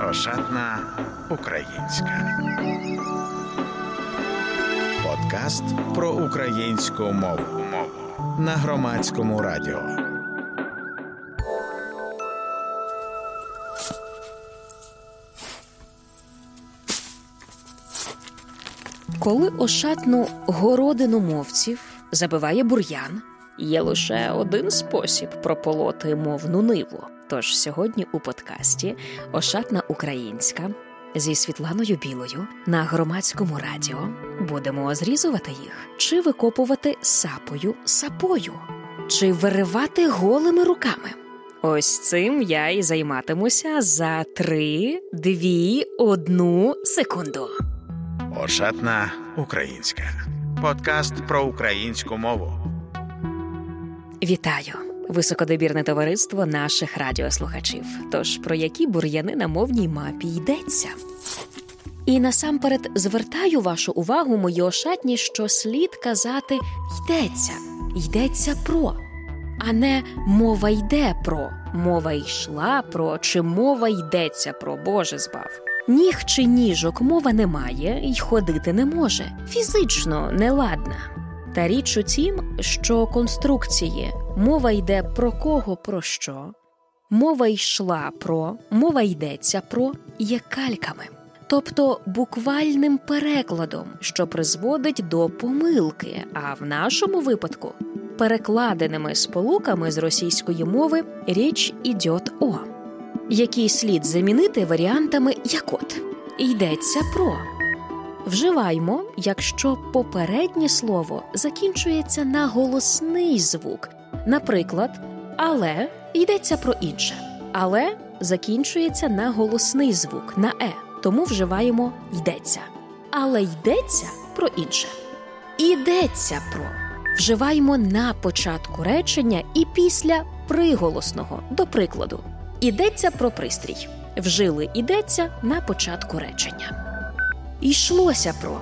Ошатна українська. Подкаст про українську мову на Громадському радіо. Коли ошатну городину мовців забиває бур'ян, є лише один спосіб прополоти мовну ниву. Тож сьогодні у подкасті «Ошатна українська» зі Світланою Білою на Громадському радіо будемо зрізувати їх, чи викопувати сапою, чи виривати голими руками. Ось цим я і займатимуся за 3, 2, 1 секунду. Ошатна українська. Подкаст про українську мову. Вітаю! Високодобірне товариство наших радіослухачів. Тож, про які бур'яни на мовній мапі йдеться? І насамперед звертаю вашу увагу, мої ошатні, що слід казати «йдеться про», а не «мова йде про», «мова йшла про» чи «мова йдеться про», Боже збав. Ніг чи ніжок мова не має й ходити не може, фізично неладна. Та річ у тім, що конструкції «мова йде про кого, про що», «мова йшла про», «мова йдеться про» є кальками, тобто буквальним перекладом, що призводить до помилки, а в нашому випадку перекладеними сполуками з російської мови «річ ідьот о», які слід замінити варіантами як от «йдеться про». Вживаймо, якщо попереднє слово закінчується на голосний звук. Наприклад, «але» йдеться про інше. «Але» закінчується на голосний звук, на «е», тому вживаємо «йдеться». «Але йдеться про інше». «Ідеться про» вживаємо на початку речення і після приголосного. До прикладу, «ідеться про пристрій». Вжили «ідеться» на початку речення. Йшлося про,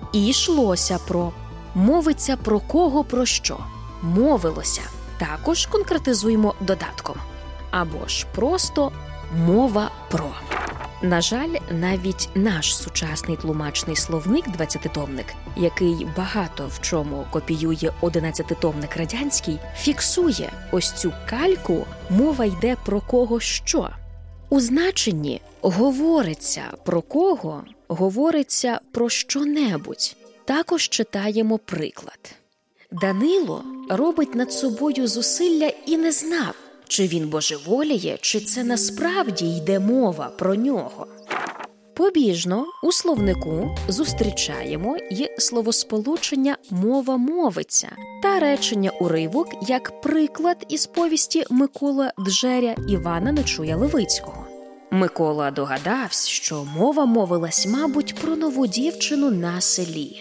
ішлося про, мовиться про кого, про що, мовилося. Також конкретизуємо додатком. Або ж просто мова про. На жаль, навіть наш сучасний тлумачний словник 20-томник, який багато в чому копіює 11-томник радянський, фіксує ось цю кальку «мова йде про кого що». У значенні «говориться про кого», «говориться про що-небудь». Також читаємо приклад. Данило робить над собою зусилля і не знав, чи він божеволіє, чи це насправді йде мова про нього. Побіжно у словнику зустрічаємо і словосполучення «мова мовиться» та речення-уривок як приклад із повісті Микола Джеря Івана Нечуя Левицького. Микола догадався, що мова мовилась, мабуть, про нову дівчину на селі.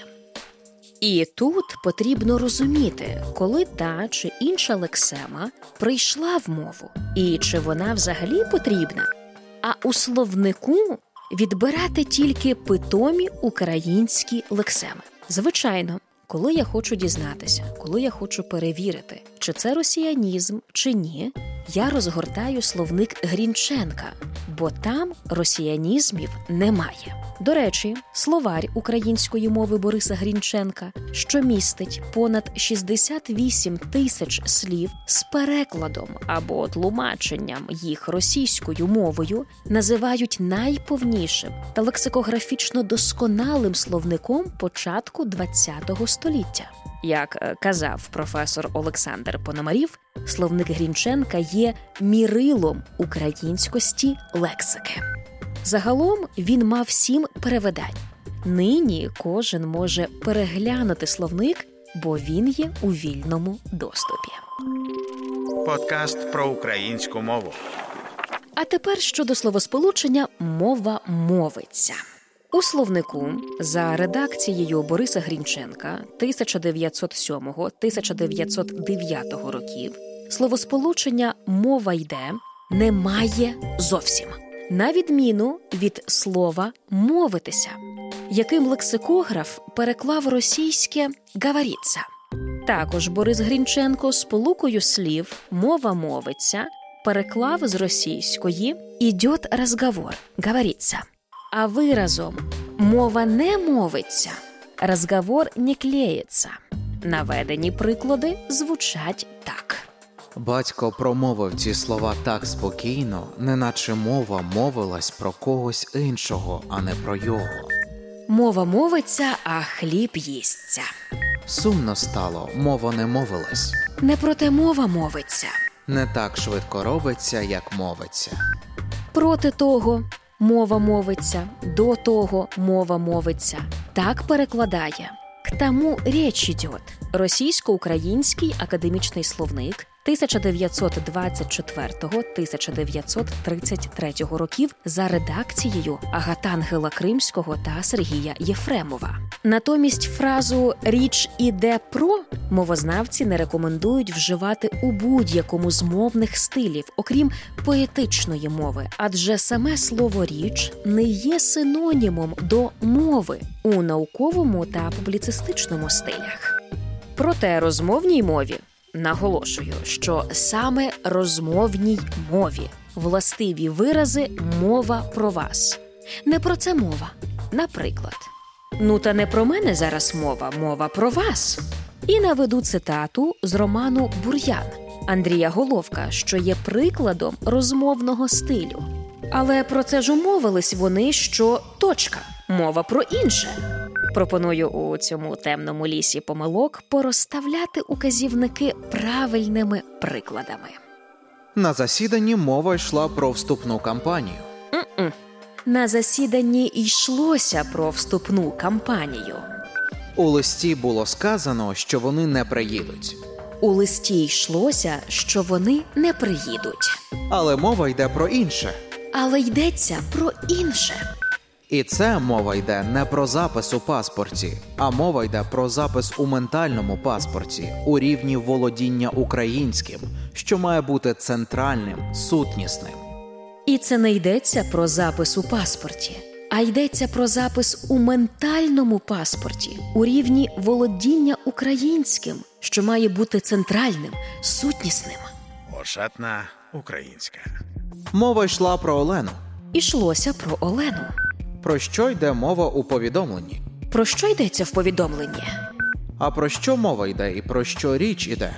І тут потрібно розуміти, коли та чи інша лексема прийшла в мову, і чи вона взагалі потрібна. А у словнику відбирати тільки питомі українські лексеми. Звичайно, коли я хочу дізнатися, коли я хочу перевірити, чи це росіянізм, чи ні, я розгортаю словник Грінченка, бо там росіянізмів немає. До речі, словарь української мови Бориса Грінченка, що містить понад 68 тисяч слів з перекладом або тлумаченням їх російською мовою, називають найповнішим та лексикографічно досконалим словником початку ХХ століття. Як казав професор Олександр Пономарів, словник Грінченка є мірилом українськості лексики. Загалом він мав 7 перевидань. Нині кожен може переглянути словник, бо він є у вільному доступі. Подкаст про українську мову. А тепер щодо словосполучення «мова мовиться». У словнику за редакцією Бориса Грінченка 1907-1909 років словосполучення «мова йде» немає зовсім. На відміну від слова «мовитися», яким лексикограф переклав російське «говориться». Також Борис Грінченко сполукою слів «мова мовиться» переклав з російської «ідет розговор», говориться. А виразом «мова не мовиться», «розговор не клеїться». Наведені приклади звучать так. Батько промовив ці слова так спокійно, неначе мова мовилась про когось іншого, а не про його. Мова мовиться, а хліб їсться. Сумно стало, мова не мовилась. Не проте мова мовиться. Не так швидко робиться, як мовиться. Проти того мова мовиться, до того мова мовиться. Так перекладає. К тому річ ідет. Російсько-український академічний словник 1924-1933 років за редакцією Агатангела Кримського та Сергія Єфремова. Натомість фразу «річ іде про» мовознавці не рекомендують вживати у будь-якому з мовних стилів, окрім поетичної мови, адже саме слово «річ» не є синонімом до мови у науковому та публіцистичному стилях. Проте розмовній мові, наголошую, що саме розмовній мові властиві вирази «мова про вас». Не про це мова. Наприклад, «Ну та не про мене зараз мова, мова про вас». І наведу цитату з роману «Бур'ян» Андрія Головка, що є прикладом розмовного стилю. Але про це ж умовились вони, що точка, мова про інше. Пропоную у цьому темному лісі помилок порозставляти указівники правильними прикладами. На засіданні мова йшла про вступну кампанію. На засіданні йшлося про вступну кампанію. У листі було сказано, що вони не приїдуть. У листі йшлося, що вони не приїдуть. Але мова йде про інше. Але йдеться про інше. І це мова йде не про запис у паспорті, а мова йде про запис у ментальному паспорті, у рівні володіння українським, що має бути центральним, сутнісним. І це не йдеться про запис у паспорті, а йдеться про запис у ментальному паспорті, у рівні володіння українським, що має бути центральним, сутнісним. Ошатна українська. Мова йшла про Олену. Ішлося про Олену. Про що йде мова у повідомленні? Про що йдеться в повідомленні? А про що мова йде і про що річ іде?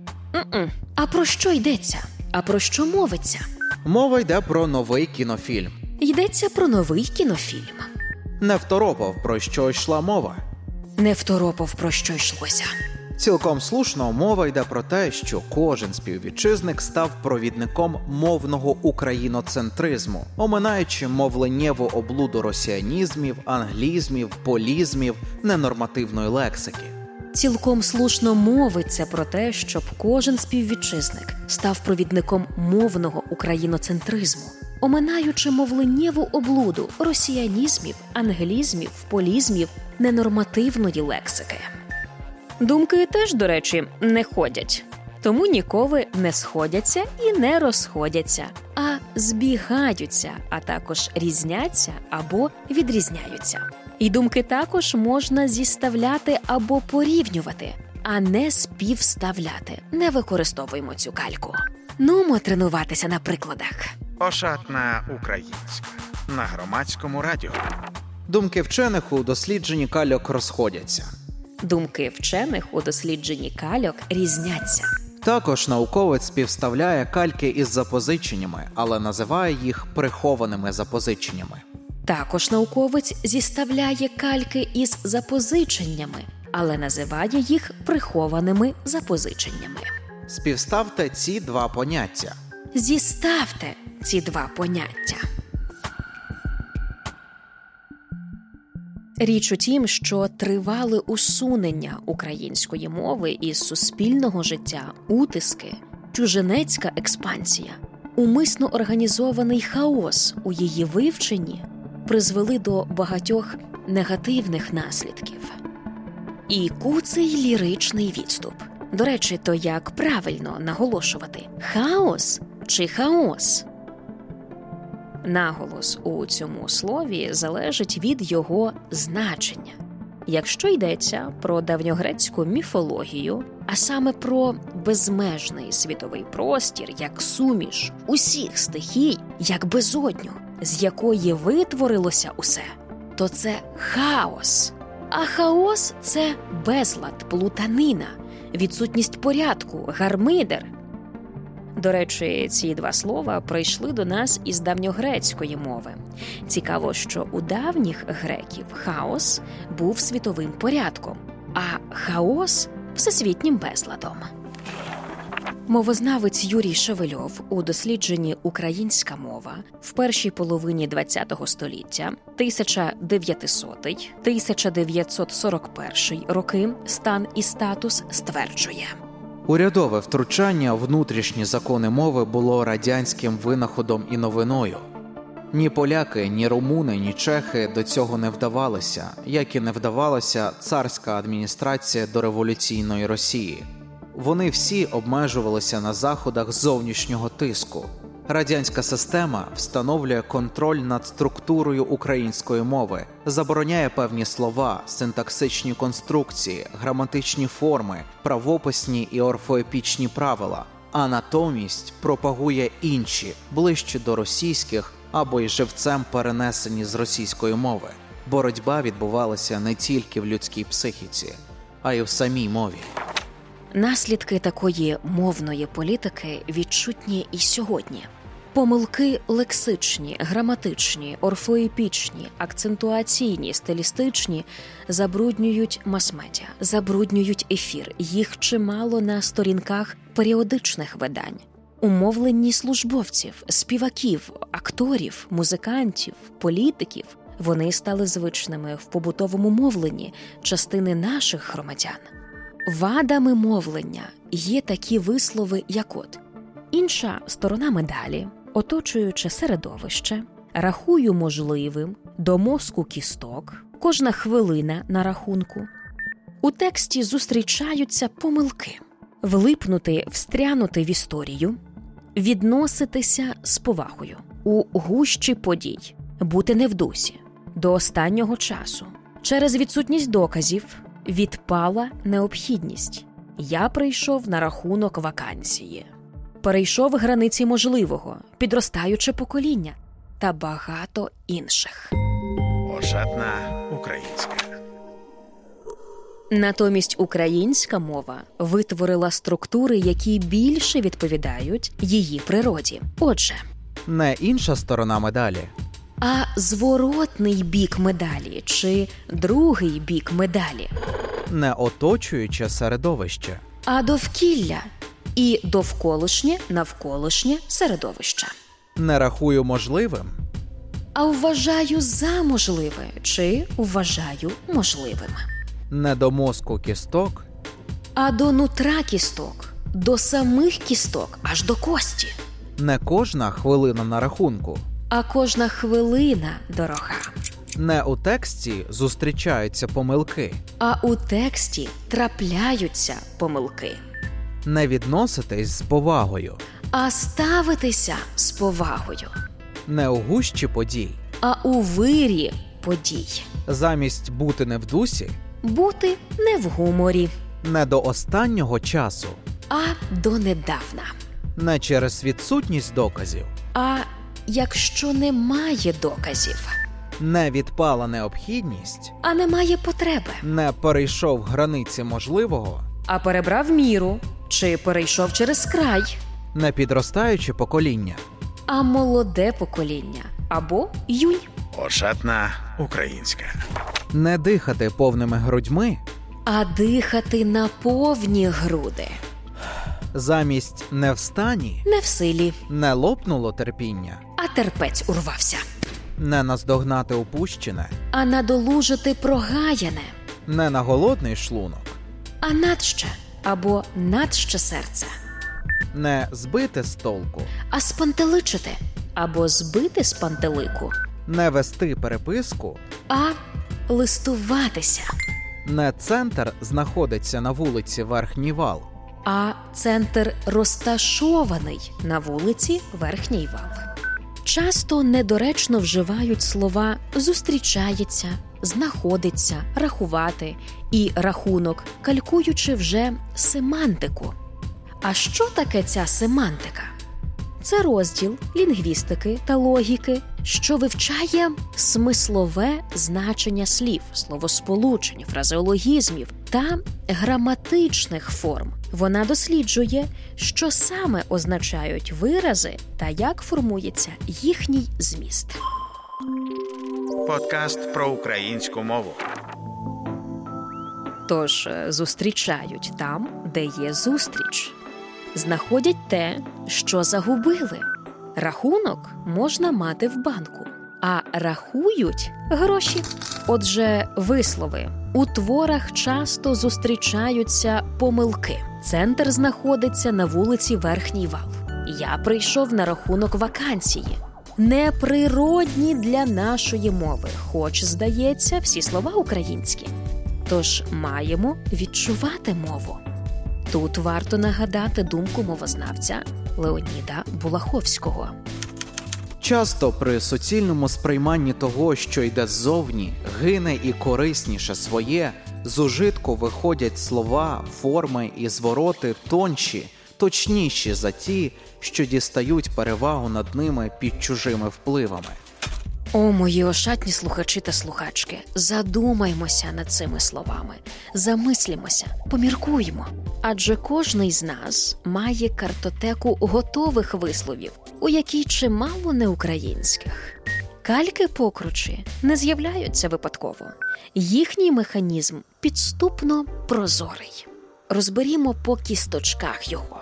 А про що йдеться? А про що мовиться? Мова йде про новий кінофільм. Йдеться про новий кінофільм. Не второпав, про що йшла мова. Не второпав, про що йшлося. Цілком слушно мова йде про те, що кожен співвітчизник став провідником мовного україноцентризму, оминаючи мовленнєву облуду росіанізмів, англізмів, полізмів, ненормативної лексики. Цілком слушно мовиться про те, щоб кожен співвітчизник став провідником мовного україноцентризму, оминаючи мовленнєву облуду росіанізмів, англізмів, полізмів, ненормативної лексики. Думки теж, до речі, не ходять. Тому ніколи не сходяться і не розходяться, а збігаються, а також різняться або відрізняються. І думки також можна зіставляти або порівнювати, а не співставляти. Не використовуємо цю кальку. Нумо тренуватися на прикладах. Ошатна українська. На Громадському радіо. Думки вчених у дослідженні кальок розходяться. Думки вчених у дослідженні кальок різняться. Також науковець співставляє кальки із запозиченнями, але називає їх прихованими запозиченнями. Також науковець зіставляє кальки із запозиченнями, але називає їх прихованими запозиченнями. Співставте ці два поняття. Зіставте ці два поняття. Річ у тім, що тривале усунення української мови із суспільного життя, утиски, чужинецька експансія, умисно організований хаос у її вивченні призвели до багатьох негативних наслідків. І куций ліричний відступ. До речі, то як правильно наголошувати? Хаос чи хаос? Наголос у цьому слові залежить від його значення. Якщо йдеться про давньогрецьку міфологію, а саме про безмежний світовий простір, як суміш усіх стихій, як безодню, з якої витворилося усе, то це хаос. А хаос – це безлад, плутанина, відсутність порядку, гармидер. До речі, ці два слова прийшли до нас із давньогрецької мови. Цікаво, що у давніх греків хаос був світовим порядком, а хаос – всесвітнім безладом. Мовознавець Юрій Шевельов у дослідженні «Українська мова» в першій половині ХХ століття, 1900-1941 роки, стан і статус стверджує. Урядове втручання в внутрішні закони мови було радянським винаходом і новиною. Ні поляки, ні румуни, ні чехи до цього не вдавалися, як і не вдавалася царська адміністрація до революційної Росії. Вони всі обмежувалися на заходах зовнішнього тиску. Радянська система встановлює контроль над структурою української мови, забороняє певні слова, синтаксичні конструкції, граматичні форми, правописні і орфоепічні правила, а натомість пропагує інші, ближчі до російських або й живцем перенесені з російської мови. Боротьба відбувалася не тільки в людській психіці, а й в самій мові. Наслідки такої мовної політики відчутні і сьогодні. Помилки лексичні, граматичні, орфоепічні, акцентуаційні, стилістичні забруднюють мас-медіа, забруднюють ефір. Їх чимало на сторінках періодичних видань. У мовленні службовців, співаків, акторів, музикантів, політиків. Вони стали звичними в побутовому мовленні частини наших громадян. Вадами мовлення є такі вислови, як от: інша сторона медалі, оточуюче середовище, рахую можливим, до мозку кісток, кожна хвилина на рахунку. У тексті зустрічаються помилки. Влипнути, встрянути в історію, відноситися з повагою, у гущі подій, бути не в дусі, до останнього часу. Через відсутність доказів відпала необхідність. Я прийшов на рахунок вакансії. Перейшов границі можливого, підростаюче покоління та багато інших. Ошатна українська. Натомість українська мова витворила структури, які більше відповідають її природі. Отже, не інша сторона медалі, а зворотний бік медалі чи другий бік медалі. не оточуюче середовище, А довкілля і довколишнє, навколишнє середовище. не рахую можливим, А вважаю за можливе чи вважаю можливим. не до мозку кісток, А до нутра кісток, до самих кісток, аж до кості. не кожна хвилина на рахунку, А кожна хвилина дорога. не у тексті зустрічаються помилки, А у тексті трапляються помилки. не відноситись з повагою, А ставитися з повагою. не у гущі подій, А у вирі подій. замість бути не в дусі, Бути не в гуморі, не до останнього часу, а донедавна. не через відсутність доказів, А якщо немає доказів, не відпала необхідність, а немає потреби, не перейшов границі можливого, а перебрав міру чи перейшов через край, не підростаюче покоління, а молоде покоління або юнь. Ошатна українська. не дихати повними грудьми, А дихати на повні груди, замість не в стані, не в силі, не лопнуло терпіння, а терпець урвався, не наздогнати упущене, а надолужити прогаяне, не на голодний шлунок, а надще або надще серце, не збити з толку, а спантеличити або збити з пантелику, не вести переписку, а листуватися, не центр знаходиться на вулиці Верхній Вал, а центр розташований на вулиці Верхній Вал. Часто недоречно вживають слова «зустрічається», «знаходиться», «рахувати» і «рахунок», калькуючи вже семантику. А що таке ця семантика? Це розділ лінгвістики та логіки, що вивчає смислове значення слів, словосполучень, фразеологізмів та граматичних форм. Вона досліджує, що саме означають вирази та як формується їхній зміст. Подкаст про українську мову. Тож зустрічають там, де є зустріч. Знаходять те, що загубили. Рахунок можна мати в банку, а рахують гроші. Отже, вислови. У творах часто зустрічаються помилки. Центр знаходиться на вулиці Верхній Вал. Я прийшов на рахунок вакансії. Неприродні для нашої мови, хоч, здається, всі слова українські. Тож маємо відчувати мову. Тут варто нагадати думку мовознавця Леоніда Булаховського. Часто при суцільному сприйманні того, що йде ззовні, гине і корисніше своє, з ужитку виходять слова, форми і звороти тонші, точніші за ті, що дістають перевагу над ними під чужими впливами. О, мої ошатні слухачі та слухачки, задумаймося над цими словами, замислімося, поміркуймо. Адже кожний з нас має картотеку готових висловів, у якій чимало неукраїнських. Кальки-покручі не з'являються випадково. Їхній механізм підступно прозорий. Розберімо по кісточках його.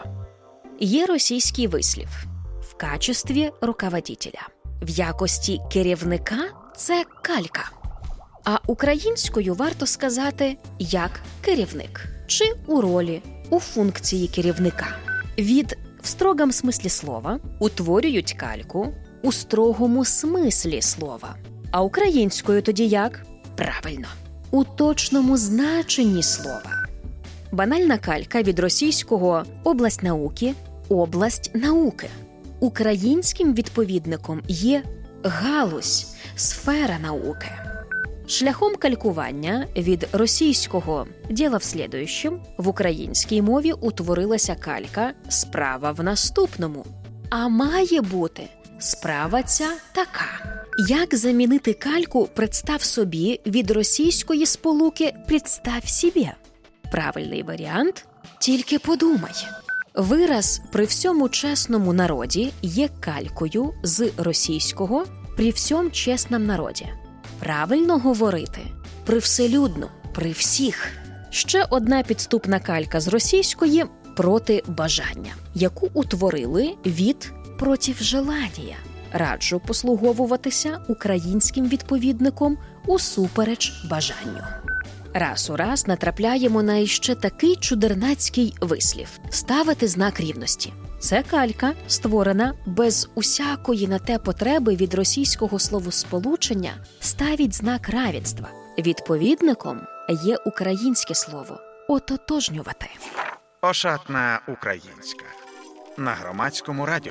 Є російський вислів «в качестві руководителя». В якості керівника – це калька. А українською варто сказати «як керівник» чи «у ролі», «у функції керівника». Від «в строгому смислі слова» утворюють кальку «у строгому смислі слова». А українською тоді як? Правильно, «у точному значенні слова». Банальна калька від російського «область науки» – «область науки». Українським відповідником є галузь, сфера науки. Шляхом калькування від російського «діло в слідуючому» в українській мові утворилася калька «справа в наступному». А має бути справа ця така. Як замінити кальку «представ собі» від російської сполуки «представ собі»? Правильний варіант – тільки подумай. Вираз «при всьому чесному народі» є калькою з російського «при всьому чесному народі». Правильно говорити «привселюдно», «при всіх». Ще одна підступна калька з російської «проти бажання», яку утворили від «против желання». Раджу послуговуватися українським відповідником «усупереч бажанню». Раз у раз натрапляємо на іще такий чудернацький вислів – ставити знак рівності. Це калька, створена без усякої на те потреби від російського словосполучення «ставить знак равенства». Відповідником є українське слово «ототожнювати». Ошатна українська. На Громадському радіо.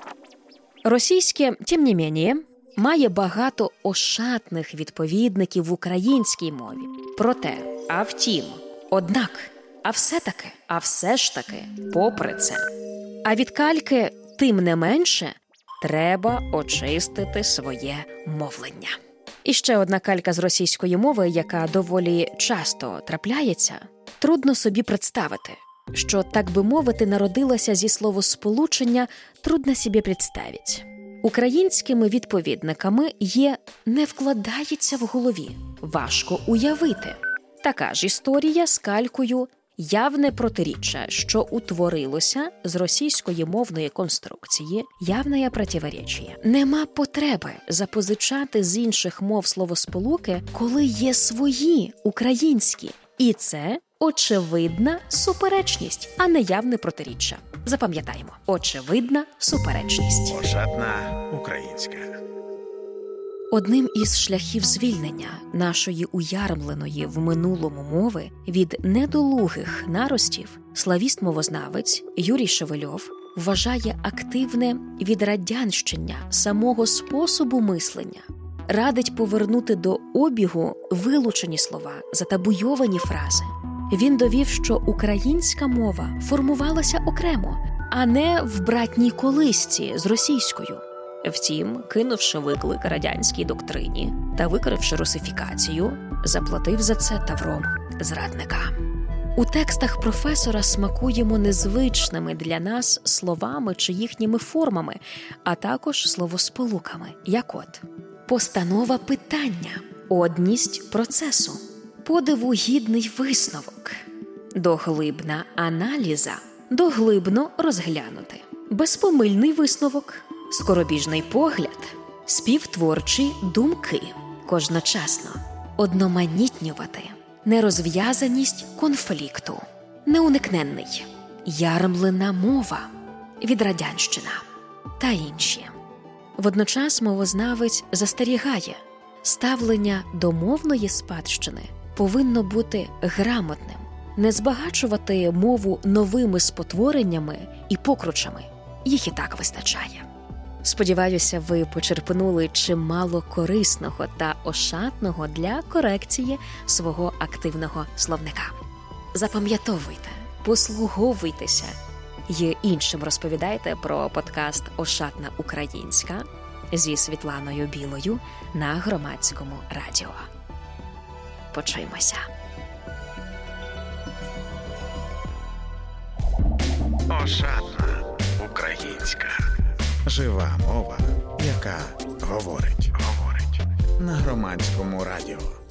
Російське, тим не менше, має багато ошатних відповідників в українській мові. Проте, а втім, однак, а все-таки, а все ж таки, попри це. А від кальки, тим не менше, треба очистити своє мовлення. І ще одна калька з російської мови, яка доволі часто трапляється, трудно собі представити, що, так би мовити, народилася зі словосполучення «трудно собі представить». Українськими відповідниками є «не вкладається в голові», «важко уявити». Така ж історія з калькою «явне протиріччя», що утворилося з російської мовної конструкції «явне противоречие». Нема потреби запозичати з інших мов словосполуки, коли є свої, українські. І це очевидна суперечність, а не явне протиріччя. Запам'ятаємо. Очевидна суперечність. Ошатна українська. Одним із шляхів звільнення нашої уярмленої в минулому мови від недолугих наростів славіст-мовознавець Юрій Шевельов вважає активне відрадянщення самого способу мислення, радить повернути до обігу вилучені слова, затабуйовані фрази. Він довів, що українська мова формувалася окремо, а не в братній колисці з російською. Втім, кинувши виклик радянській доктрині та викривши русифікацію, заплатив за це тавром зрадника. У текстах професора смакуємо незвичними для нас словами чи їхніми формами, а також словосполуками, як от постанова питання, одність процесу, подиву гідний висновок, доглибна аналіза, доглибно розглянути, безпомильний висновок, скоробіжний погляд, співтворчі думки, кожночасно, одноманітнювати, нерозв'язаність конфлікту, неуникненний, ярмлена мова, відрадянщина та інші. Водночас мовознавець застерігає, ставлення до мовної спадщини повинно бути грамотним, не збагачувати мову новими спотвореннями і покручами. Їх і так вистачає. Сподіваюся, ви почерпнули чимало корисного та ошатного для корекції свого активного словника. Запам'ятовуйте, послуговуйтеся і іншим розповідайте про подкаст «Ошатна українська» зі Світланою Білою на Громадському радіо. Почуємося. Ошатна українська. Жива мова, яка говорить. На Громадському радіо.